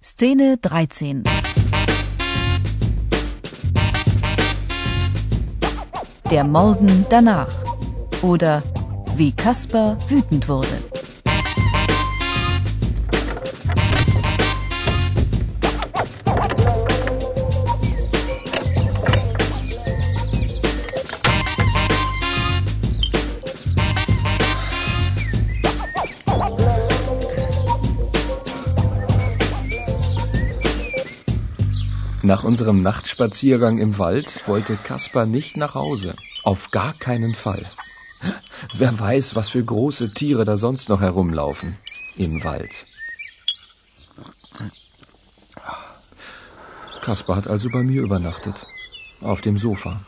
Szene 13. Der Morgen danach. Oder wie Kasper wütend wurde. Nach unserem Nachtspaziergang im Wald wollte Kasper nicht nach Hause. Auf gar keinen Fall. Wer weiß, was für große Tiere da sonst noch herumlaufen im Wald. Kasper hat also bei mir übernachtet. Auf dem Sofa.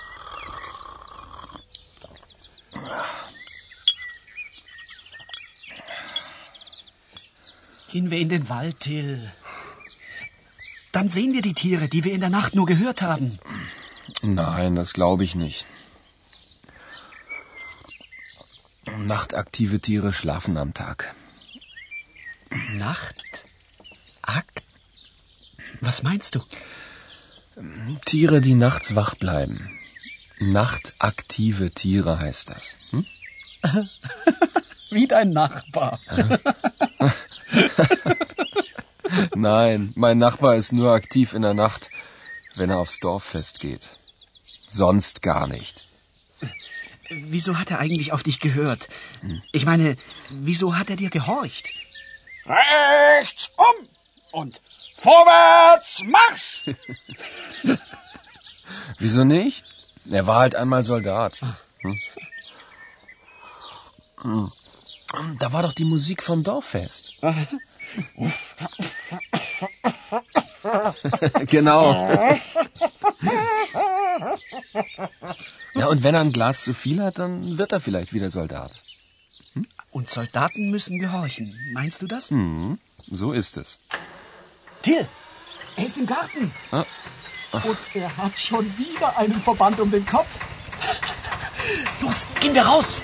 Gehen wir in den Wald, Till. Dann sehen wir die Tiere, die wir in der Nacht nur gehört haben. Nein, das glaube ich nicht. Nachtaktive Tiere schlafen am Tag. Nachtakt? Was meinst du? Tiere, die nachts wach bleiben. Nachtaktive Tiere heißt das. Wie dein Nachbar. Nein, mein Nachbar ist nur aktiv in der Nacht, wenn er aufs Dorffest geht. Sonst gar nicht. Wieso hat er eigentlich auf dich gehört? Ich meine, wieso hat er dir gehorcht? Rechts um und vorwärts Marsch! Wieso nicht? Er war halt einmal Soldat. Da war doch die Musik vom Dorffest. Genau. Ja, und wenn er ein Glas zu viel hat, dann wird er vielleicht wieder Soldat. Und Soldaten müssen gehorchen. Meinst du das? So ist es. Till, er ist im Garten. Ah. Und er hat schon wieder einen Verband um den Kopf. Los, gehen wir raus.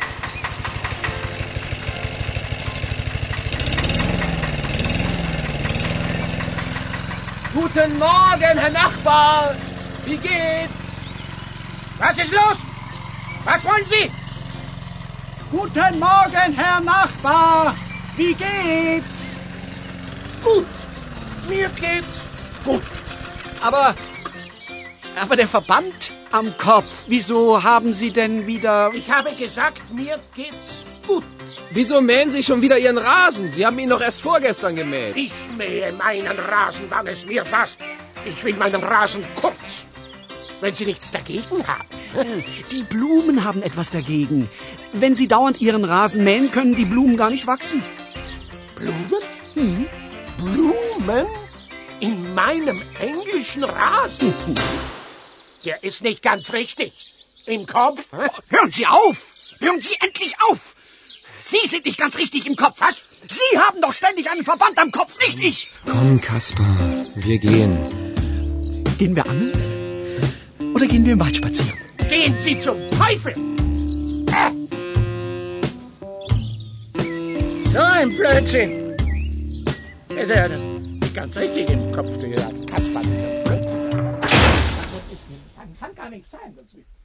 Guten Morgen, Herr Nachbar! Wie geht's? Was ist los? Was wollen Sie? Guten Morgen, Herr Nachbar! Wie geht's? Gut. Mir geht's gut. Aber der Verband am Kopf, wieso haben Sie denn wieder... Ich habe gesagt, mir geht's gut. Wieso mähen Sie schon wieder Ihren Rasen? Sie haben ihn doch erst vorgestern gemäht. Ich mähe meinen Rasen, wann es mir passt. Ich will meinen Rasen kurz. Wenn Sie nichts dagegen haben. Die Blumen haben etwas dagegen. Wenn Sie dauernd Ihren Rasen mähen, können die Blumen gar nicht wachsen. Blumen? Blumen? In meinem englischen Rasen? Der ist nicht ganz richtig. Im Kopf? Hören Sie auf! Hören Sie endlich auf! Sie sind nicht ganz richtig im Kopf. Was? Sie haben doch ständig einen Verband am Kopf, nicht ich. Komm, Kasper, wir gehen. Gehen wir angeln? Oder gehen wir im Wald spazieren? Gehen Sie zum Teufel! So ein Blödsinn. Ist ja nicht ganz richtig im Kopf, du Kasper. Kann gar nicht sein.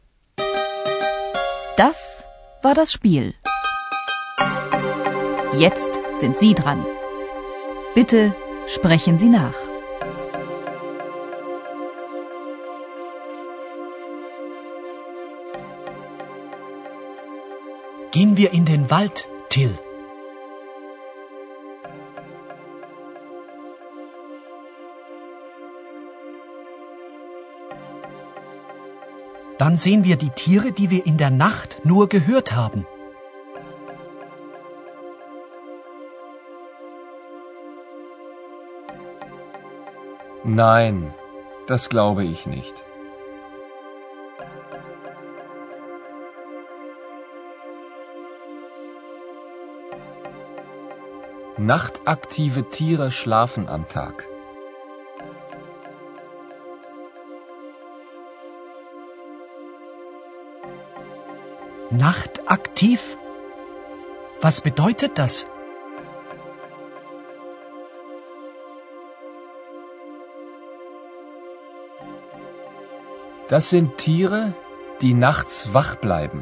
Das war das Spiel. Jetzt sind Sie dran. Bitte sprechen Sie nach. Gehen wir in den Wald, Till. Dann sehen wir die Tiere, die wir in der Nacht nur gehört haben. Nein, das glaube ich nicht. Nachtaktive Tiere schlafen am Tag. Nachtaktiv? Was bedeutet das? Das sind Tiere, die nachts wach bleiben.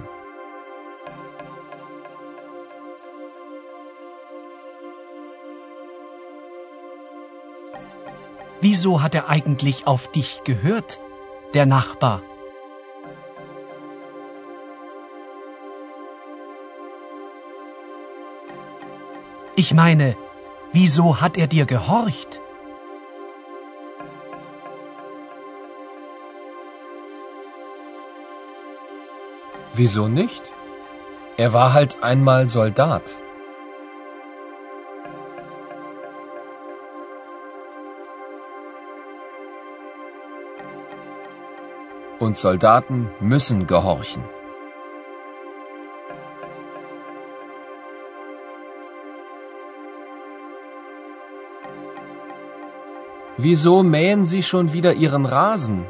Wieso hat er eigentlich auf dich gehört, der Nachbar? Ich meine, wieso hat er dir gehorcht? Wieso nicht? Er war halt einmal Soldat. Und Soldaten müssen gehorchen. Wieso mähen Sie schon wieder Ihren Rasen?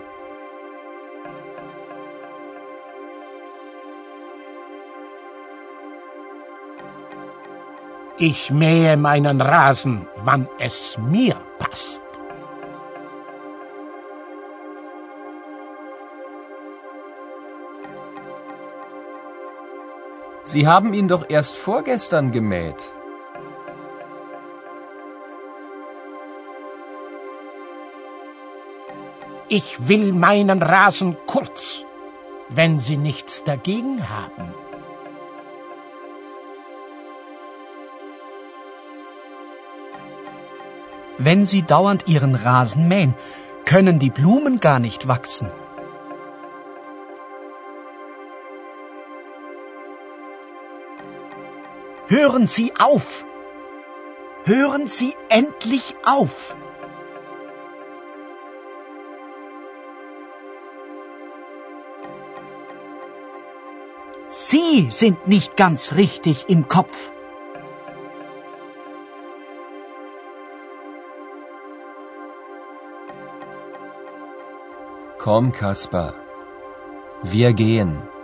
Ich mähe meinen Rasen, wann es mir passt. Sie haben ihn doch erst vorgestern gemäht. Ich will meinen Rasen kurz, wenn Sie nichts dagegen haben. Wenn Sie dauernd Ihren Rasen mähen, können die Blumen gar nicht wachsen. Hören Sie auf! Hören Sie endlich auf! Sie sind nicht ganz richtig im Kopf. Komm, Kaspar, wir gehen.